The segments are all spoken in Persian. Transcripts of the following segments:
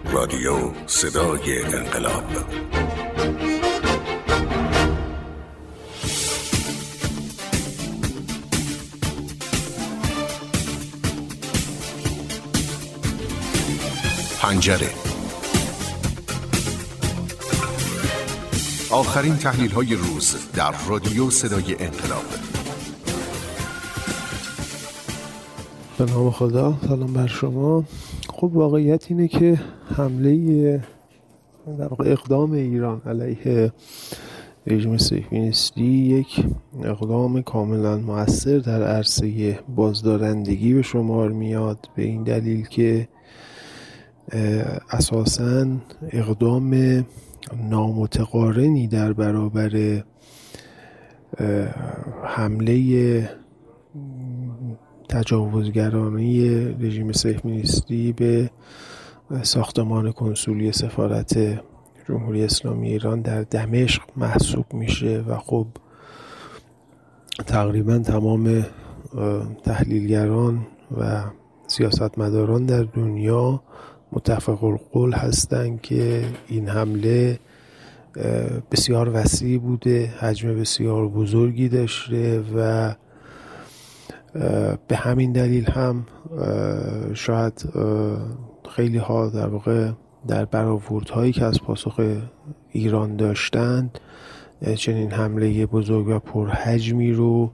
رادیو صدای انقلاب. پنجره. آخرین تحلیل‌های روز در رادیو صدای انقلاب. به نام خدا، سلام بر شما. خب واقعیت اینه که حمله در واقع اقدام ایران علیه رژیم صهیونیستی یک اقدام کاملا مؤثر در عرصه بازدارندگی به شمار میاد، به این دلیل که اساساً اقدام نامتقارنی در برابر حمله تجاوزگرانه رژیم صهیونیستی به ساختمان کنسولی سفارت جمهوری اسلامی ایران در دمشق محسوب میشه و خب تقریبا تمام تحلیلگران و سیاستمداران در دنیا متفق القول هستند که این حمله بسیار وسیع بوده، حجم بسیار بزرگی داشته و به همین دلیل هم شاید خیلی ها در واقع در برآوردهایی که از پاسخ ایران داشتند چنین حمله بزرگ و پرحجمی رو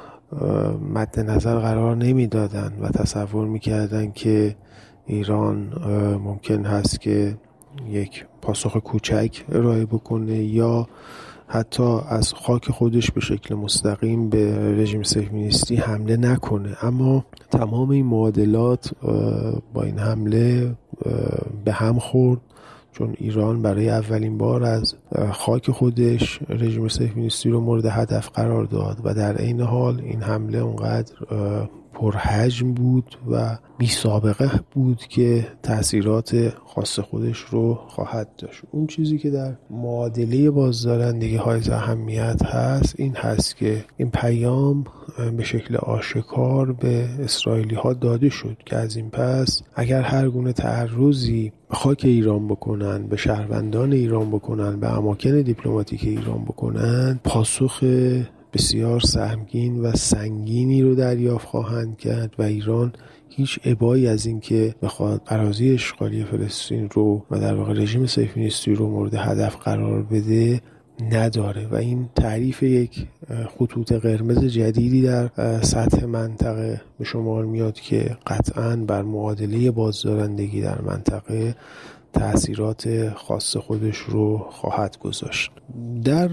مد نظر قرار نمیدادند و تصور میکردند که ایران ممکن هست که یک پاسخ کوچک ارائه بکنه یا حتی از خاک خودش به شکل مستقیم به رژیم صهیونیستی حمله نکنه. اما تمام این معادلات با این حمله به هم خورد، چون ایران برای اولین بار از خاک خودش رژیم صهیونیستی رو مورد هدف قرار داد و در عین حال این حمله اونقدر پرحجم بود و بی سابقه بود که تأثیرات خاص خودش رو خواهد داشت. اون چیزی که در معادله بازدارندگی های اهمیت هست این هست که این پیام به شکل آشکار به اسرائیلی ها داده شد که از این پس اگر هر گونه تعرضی به خاک ایران بکنن، به شهروندان ایران بکنن، به اماکن دیپلماتیک ایران بکنن، پاسخ بسیار سهمگین و سنگینی رو دریافت خواهند کرد و ایران هیچ ابایی از این که بخواد اراضی اشغالی فلسطین رو و در واقع رژیم صهیونیستی رو مورد هدف قرار بده نداره و این تعریف یک خطوط قرمز جدیدی در سطح منطقه به شمار میاد که قطعاً بر معادله بازدارندگی در منطقه تأثیرات خاص خودش رو خواهد گذاشت. در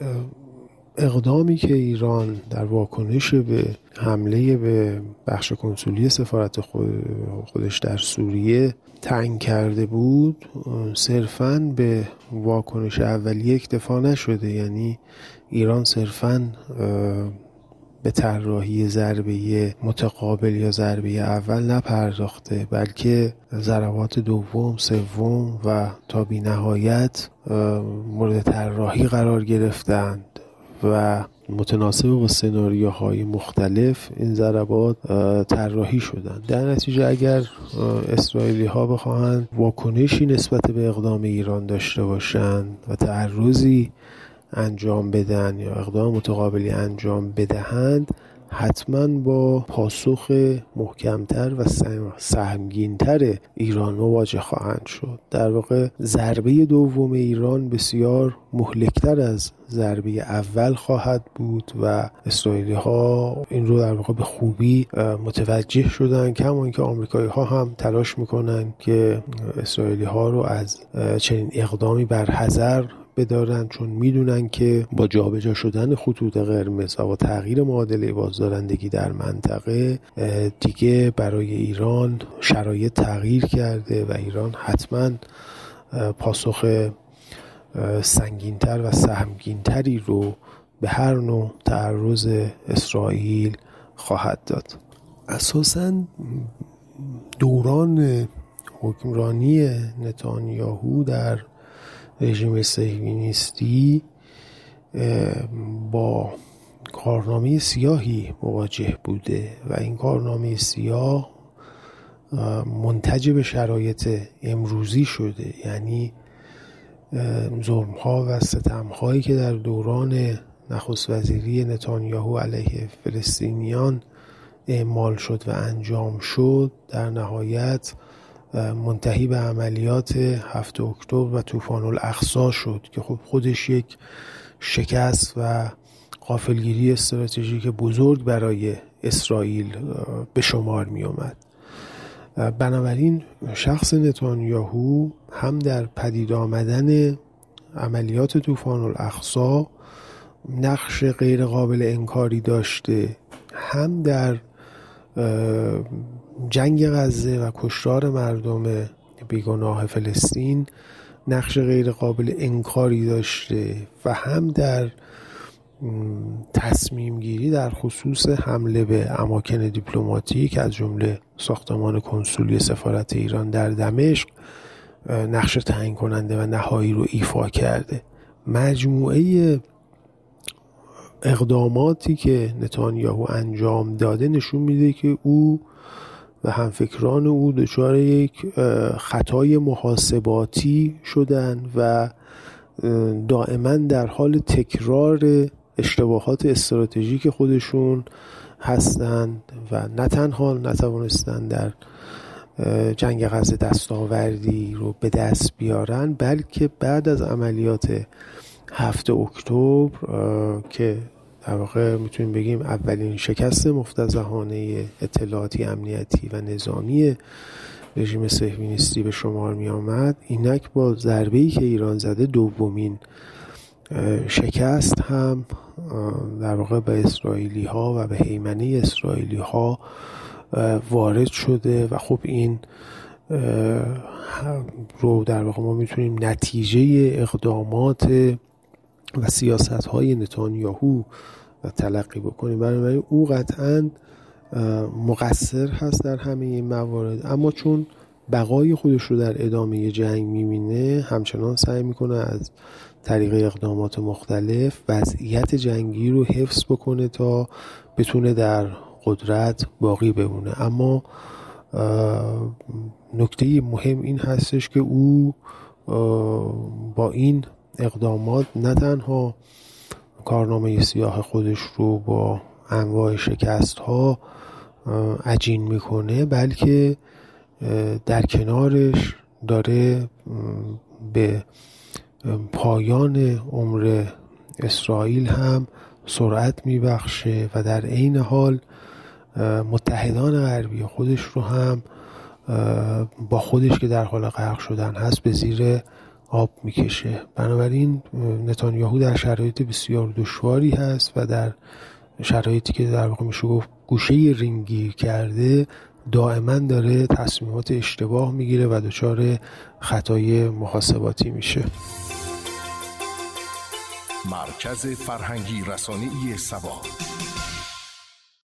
اقدامی که ایران در واکنش به حمله به بخش کنسولی سفارت خودش در سوریه تعیین کرده بود، صرفاً به واکنش اولیه اکتفا نشده. یعنی ایران صرفاً به طراحی ضربه متقابل یا ضربه اول نپرداخته، بلکه ضربات دوم، سوم و تا بی نهایت مورد طراحی قرار گرفتند و متناسب با سناریوهای مختلف این ضربات طراحی شدند. در نتیجه اگر اسرائیلی ها بخواهند واکنشی نسبت به اقدام ایران داشته باشند و تعرضی انجام بدن یا اقدام متقابلی انجام بدهند، حتما با پاسخ محکمتر و سهمگینتر ایران مواجه خواهند شد. در واقع ضربه دوم ایران بسیار مهلکتر از ضربه اول خواهد بود و اسرائیلی ها این رو در واقع به خوبی متوجه شدن، کما که آمریکایی ها هم تلاش میکنن که اسرائیلی ها رو از چنین اقدامی برحذر بدارن، چون میدونن که با جابجا شدن خطوط قرمز و با تغییر معادله بازدارندگی در منطقه دیگه برای ایران شرایط تغییر کرده و ایران حتما پاسخ سنگینتر و سهمگینتری رو به هر نوع تعرض اسرائیل خواهد داد. اساساً دوران حکمرانی نتانیاهو در رژیم صهیونیستی با کارنامه سیاهی مواجه بوده و این کارنامه سیاه منتج به شرایط امروزی شده. یعنی ظلم‌ها و ستم‌هایی که در دوران نخست وزیری نتانیاهو علیه فلسطینیان اعمال شد و انجام شد در نهایت منتهی به عملیات 7 اکتبر و طوفان الاقصی شد که خب خودش یک شکست و غافلگیری استراتژیک بزرگ برای اسرائیل به شمار می آمد. بنابراین شخص نتانیاهو هم در پدید آمدن عملیات طوفان الاقصی نقش غیر قابل انکاری داشته، هم در جنگ غزه و کشتار مردم بیگناه فلسطین نقش غیر قابل انکاری داشته و هم در تصمیم گیری در خصوص حمله به اماکن دیپلماتیک از جمله ساختمان کنسولی سفارت ایران در دمشق نقش تعیین کننده و نهایی رو ایفا کرده. مجموعه اقداماتی که نتانیاهو انجام داده نشون میده که او و همفکران او دچار یک خطای محاسباتی شدن و دائما در حال تکرار اشتباهات استراتژیک خودشون هستند و نه تنها نتوانستند در جنگ غزه دستاوردی رو به دست بیارن، بلکه بعد از عملیات 7 اکتبر که در واقع میتونیم بگیم اولین شکست مفتضحانه اطلاعاتی، امنیتی و نظامی رژیم صهیونیستی به شمار می آمد، اینک با ضربه‌ای که ایران زده دومین شکست هم در واقع به اسرائیلی ها و به هیمنه اسرائیلی ها وارد شده و خب این رو در واقع ما میتونیم نتیجه اقدامات و سیاست های نتانیاهو تلقی بکنیم. بنابراین او قطعاً مقصر هست در همه این موارد، اما چون بقای خودش رو در ادامه جنگ میبینه همچنان سعی میکنه از طریق اقدامات مختلف وضعیت جنگی رو حفظ بکنه تا بتونه در قدرت باقی بمونه. اما نکته مهم این هستش که او با این اقدامات نه تنها کارنامه سیاه خودش رو با انواع شکست ها عجین میکنه، بلکه در کنارش داره به پایان عمر اسرائیل هم سرعت میبخشه و در عین حال متحدان غربی خودش رو هم با خودش که در حال غرق شدن هست به زیر آب میکشه. بنابراین نتانیاهو در شرایط بسیار دشواری هست و در شرایطی که در واقع میشه گفت گوشه رینگی کرده دائما داره تصمیمات اشتباه میگیره و دچار خطای محاسباتی میشه. مرکز فرهنگی رسانه‌ای سبا.